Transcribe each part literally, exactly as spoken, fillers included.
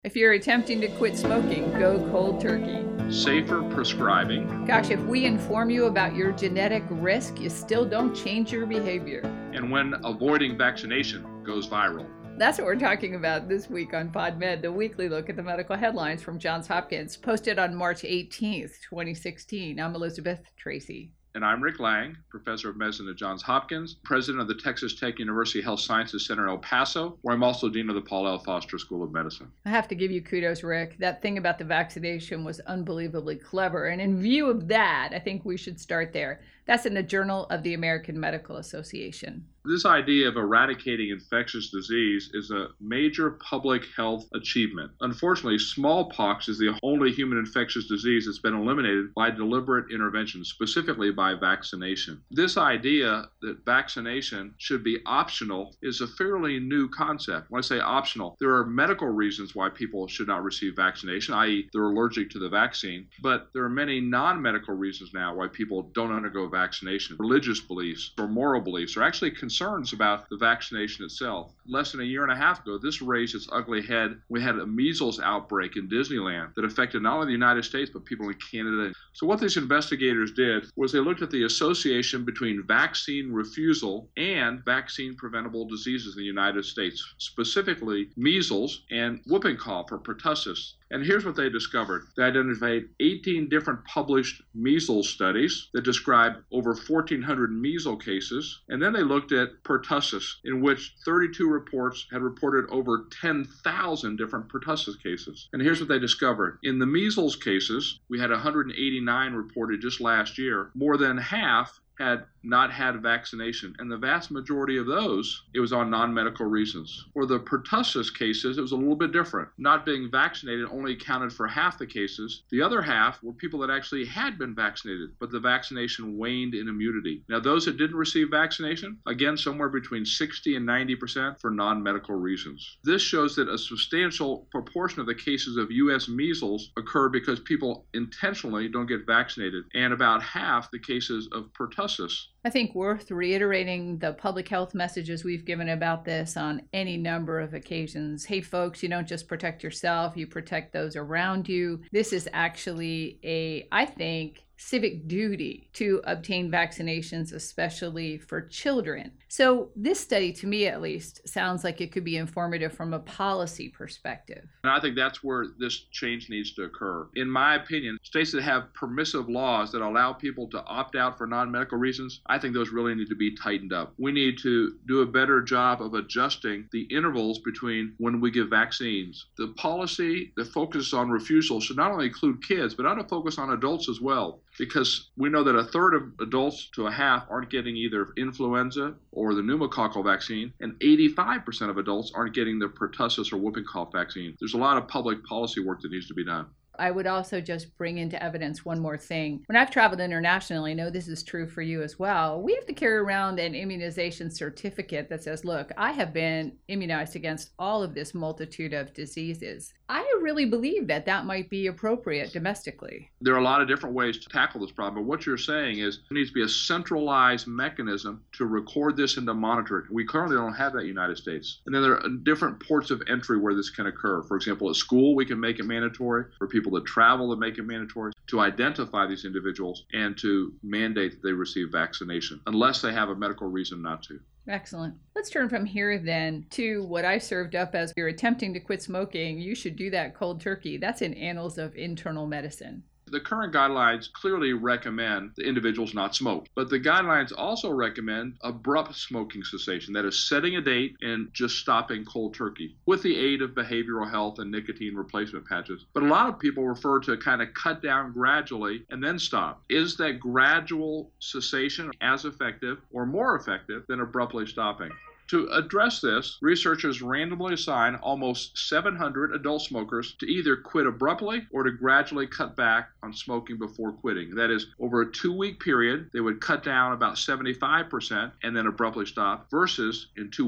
If you're attempting to quit smoking, go cold turkey. Safer prescribing. Gosh, if we inform you about your genetic risk, you still don't change your behavior. And when avoiding vaccination goes viral. That's what we're talking about this week on PodMed, the weekly look at the medical headlines from Johns Hopkins, posted on March eighteenth, twenty sixteen. I'm Elizabeth Tracy. And I'm Rick Lang, professor of medicine at Johns Hopkins, president of the Texas Tech University Health Sciences Center in El Paso, where I'm also dean of the Paul L. Foster School of Medicine. I have to give you kudos, Rick. That thing about the vaccination was unbelievably clever. And in view of that, I think we should start there. That's in the Journal of the American Medical Association. This idea of eradicating infectious disease is a major public health achievement. Unfortunately, smallpox is the only human infectious disease that's been eliminated by deliberate intervention, specifically by vaccination. This idea that vaccination should be optional is a fairly new concept. When I say optional, there are medical reasons why people should not receive vaccination, that is they're allergic to the vaccine, but there are many non-medical reasons now why people don't undergo vaccination. Religious beliefs or moral beliefs are actually concerns about the vaccination itself. Less than a year and a half ago, this raised its ugly head. We had a measles outbreak in Disneyland that affected not only the United States, but people in Canada. So what these investigators did was they looked at the association between vaccine refusal and vaccine preventable diseases in the United States, specifically measles and whooping cough or pertussis. And here's what they discovered. They identified eighteen different published measles studies that described over fourteen hundred measles cases. And then they looked at pertussis, in which thirty-two reports had reported over ten thousand different pertussis cases. And here's what they discovered. In the measles cases, we had one hundred eighty-nine reported just last year. More than half had not had vaccination, and the vast majority of those, it was on non-medical reasons. For the pertussis cases, it was a little bit different. Not being vaccinated only accounted for half the cases. The other half were people that actually had been vaccinated, but the vaccination waned in immunity. Now, those that didn't receive vaccination, again, somewhere between sixty and ninety percent for non-medical reasons. This shows that a substantial proportion of the cases of U S measles occur because people intentionally don't get vaccinated, and about half the cases of pertussis. I think worth reiterating the public health messages we've given about this on any number of occasions. Hey folks, you don't just protect yourself, you protect those around you. This is actually a, I think, civic duty to obtain vaccinations, especially for children. So this study, to me at least, sounds like it could be informative from a policy perspective. And I think that's where this change needs to occur. In my opinion, states that have permissive laws that allow people to opt out for non-medical reasons, I think those really need to be tightened up. We need to do a better job of adjusting the intervals between when we give vaccines. The policy that focuses on refusal should not only include kids, but ought to focus on adults as well, because we know that a third of adults to a half aren't getting either influenza or the pneumococcal vaccine, and eighty-five percent of adults aren't getting the pertussis or whooping cough vaccine. There's a lot of public policy work that needs to be done. I would also just bring into evidence one more thing. When I've traveled internationally, I know this is true for you as well, we have to carry around an immunization certificate that says, look, I have been immunized against all of this multitude of diseases. I really believe that that might be appropriate domestically. There are a lot of different ways to tackle this problem, but what you're saying is there needs to be a centralized mechanism to record this and to monitor it. We currently don't have that in the United States. And then there are different ports of entry where this can occur. For example, at school, we can make it mandatory. For people that travel, to make it mandatory, to identify these individuals and to mandate that they receive vaccination, unless they have a medical reason not to. Excellent. Let's turn from here then to what I served up as you're attempting to quit smoking. You should do that cold turkey. That's in Annals of Internal Medicine. The current guidelines clearly recommend the individuals not smoke, but the guidelines also recommend abrupt smoking cessation, that is setting a date and just stopping cold turkey with the aid of behavioral health and nicotine replacement patches. But a lot of people refer to kind of cut down gradually and then stop. Is that gradual cessation as effective or more effective than abruptly stopping? To address this, researchers randomly assign almost seven hundred adult smokers to either quit abruptly or to gradually cut back on smoking before quitting. That is, over a two-week period, they would cut down about seventy-five percent and then abruptly stop, versus in two weeks,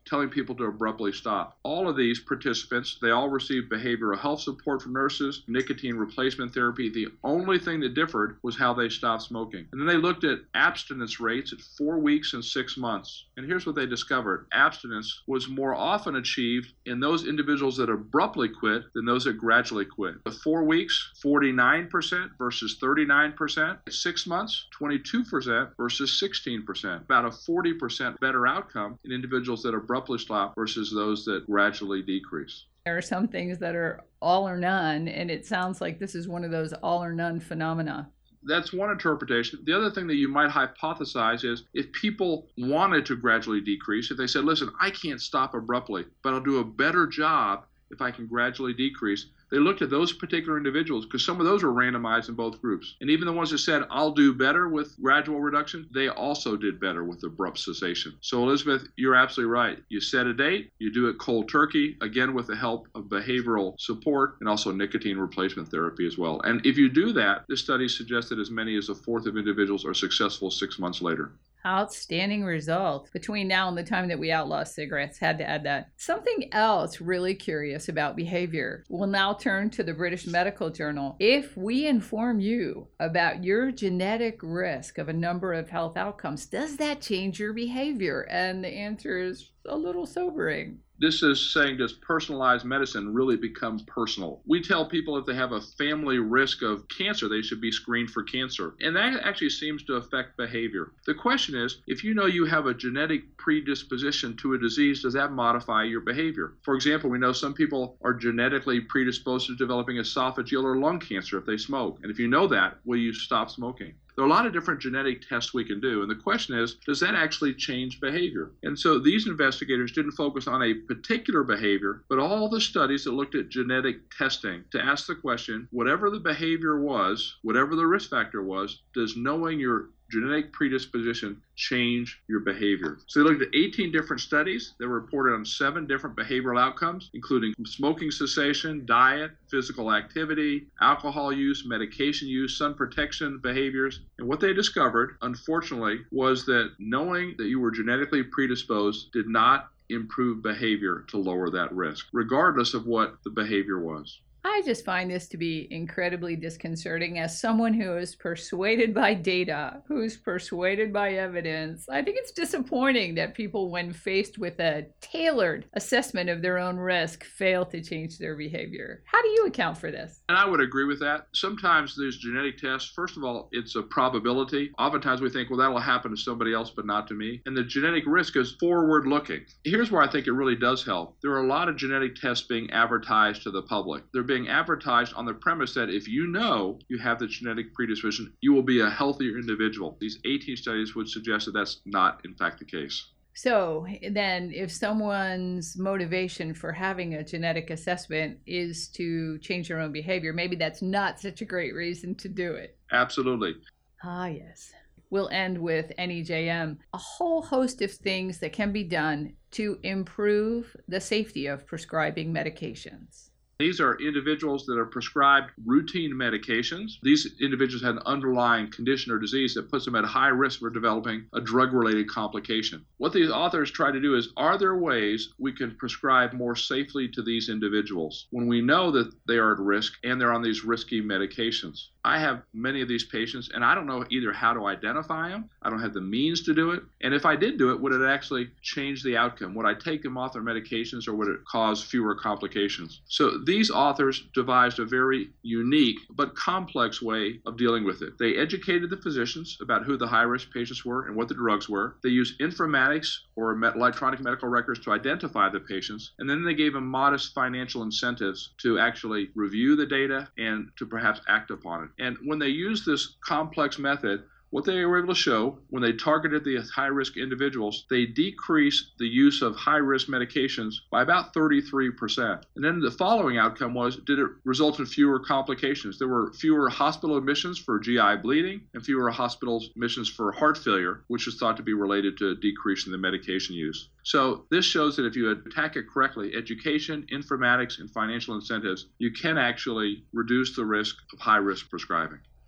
telling people to abruptly stop. All of these participants, they all received behavioral health support from nurses, nicotine replacement therapy. The only thing that differed was how they stopped smoking. And then they looked at abstinence rates at four weeks and six months. And here's what they discovered. Abstinence was more often achieved in those individuals that abruptly quit than those that gradually quit. At four weeks, forty-nine percent versus thirty-nine percent. At six months, twenty-two percent versus sixteen percent. About a forty percent better outcome in individuals that abruptly stop versus those that gradually decrease. There are some things that are all or none, and it sounds like this is one of those all or none phenomena. That's one interpretation. The other thing that you might hypothesize is if people wanted to gradually decrease, if they said, listen, I can't stop abruptly, but I'll do a better job if I can gradually decrease. They looked at those particular individuals because some of those were randomized in both groups. And even the ones that said, I'll do better with gradual reduction, they also did better with abrupt cessation. So Elizabeth, you're absolutely right. You set a date, you do it cold turkey, again with the help of behavioral support and also nicotine replacement therapy as well. And if you do that, this study suggests that as many as a fourth of individuals are successful six months later. Outstanding results between now and the time that we outlaw cigarettes. Had to add that. Something else really curious about behavior. We'll now turn to the British Medical Journal. If we inform you about your genetic risk of a number of health outcomes, does that change your behavior? And the answer is a little sobering. This is saying, does personalized medicine really become personal? We tell people if they have a family risk of cancer, they should be screened for cancer. And that actually seems to affect behavior. The question is, if you know you have a genetic predisposition to a disease, does that modify your behavior? For example, we know some people are genetically predisposed to developing esophageal or lung cancer if they smoke. And if you know that, will you stop smoking? There are a lot of different genetic tests we can do. And the question is, does that actually change behavior? And so these investigators didn't focus on a particular behavior, but all the studies that looked at genetic testing to ask the question, whatever the behavior was, whatever the risk factor was, does knowing your genetic predisposition change your behavior? So they looked at eighteen different studies that reported on seven different behavioral outcomes, including smoking cessation, diet, physical activity, alcohol use, medication use, sun protection behaviors. And what they discovered, unfortunately, was that knowing that you were genetically predisposed did not improve behavior to lower that risk, regardless of what the behavior was. I just find this to be incredibly disconcerting as someone who is persuaded by data, who's persuaded by evidence. I think it's disappointing that people, when faced with a tailored assessment of their own risk, fail to change their behavior. How do you account for this? And I would agree with that. Sometimes there's genetic tests. First of all, it's a probability. Oftentimes we think, well, that'll happen to somebody else, but not to me. And the genetic risk is forward-looking. Here's where I think it really does help. There are a lot of genetic tests being advertised to the public. They're being advertised on the premise that if you know you have the genetic predisposition, you will be a healthier individual. These eighteen studies would suggest that that's not, in fact, the case. So then if someone's motivation for having a genetic assessment is to change their own behavior, maybe that's not such a great reason to do it. Absolutely. Ah, yes. We'll end with N E J M, a whole host of things that can be done to improve the safety of prescribing medications. These are individuals that are prescribed routine medications. These individuals have an underlying condition or disease that puts them at high risk for developing a drug-related complication. What these authors try to do is, are there ways we can prescribe more safely to these individuals when we know that they are at risk and they're on these risky medications? I have many of these patients, and I don't know either how to identify them. I don't have the means to do it. And if I did do it, would it actually change the outcome? Would I take them off their medications, or would it cause fewer complications? So these authors devised a very unique but complex way of dealing with it. They educated the physicians about who the high-risk patients were and what the drugs were. They used informatics or electronic medical records to identify the patients. And then they gave them modest financial incentives to actually review the data and to perhaps act upon it. And when they used this complex method, what they were able to show when they targeted the high-risk individuals, they decreased the use of high-risk medications by about thirty-three percent. And then the following outcome was, did it result in fewer complications? There were fewer hospital admissions for G I bleeding and fewer hospital admissions for heart failure, which is thought to be related to decreasing the medication use. So this shows that if you attack it correctly, education, informatics, and financial incentives, you can actually reduce the risk of high-risk prescribing.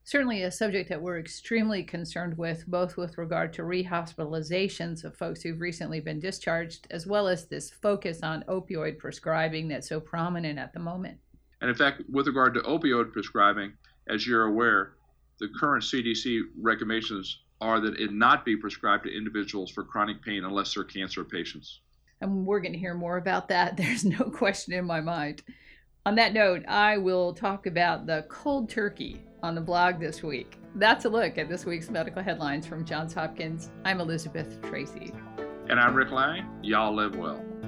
Certainly a subject that we're extremely concerned with, both with regard to rehospitalizations of folks who've recently been discharged, as well as this focus on opioid prescribing that's so prominent at the moment. And in fact, with regard to opioid prescribing, as you're aware, the current C D C recommendations are that it not be prescribed to individuals for chronic pain unless they're cancer patients. And we're going to hear more about that. There's no question in my mind. On that note, I will talk about the cold turkey on the blog this week. That's a look at this week's medical headlines from Johns Hopkins. I'm Elizabeth Tracy. And I'm Rick Lang. Y'all live well.